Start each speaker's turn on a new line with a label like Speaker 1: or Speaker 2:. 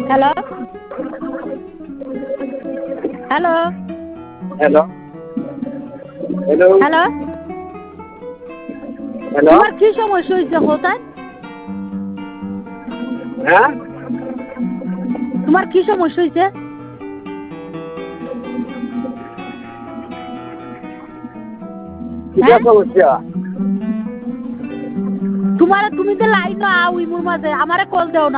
Speaker 1: Hello hello
Speaker 2: hello hello
Speaker 1: hello
Speaker 2: hello
Speaker 1: তোমার কি সমস্যা হয়েছে কোথায়?
Speaker 2: হ্যাঁ
Speaker 1: তোমার কি সমস্যা হয়েছে?
Speaker 2: কিটা সমস্যা
Speaker 1: তুমি তো লাইন আও ইমুর মাঝে আমারে কল দেও না।